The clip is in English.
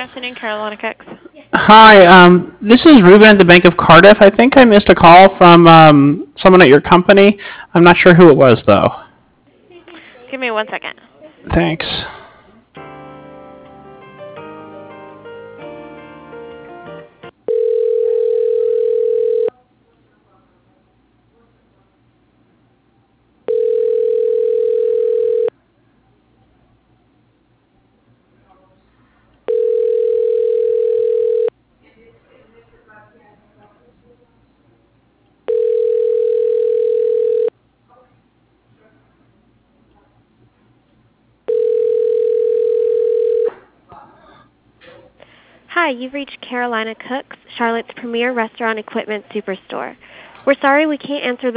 afternoon, Carolina Cooks. Hi, this is Ruben at the Bank of Cardiff. I think I missed a call from someone at your company. I'm not sure who it was, though. Give me 1 second. Thanks. Hi, you've reached Carolina Cooks, Charlotte's premier restaurant equipment superstore. We're sorry we can't answer the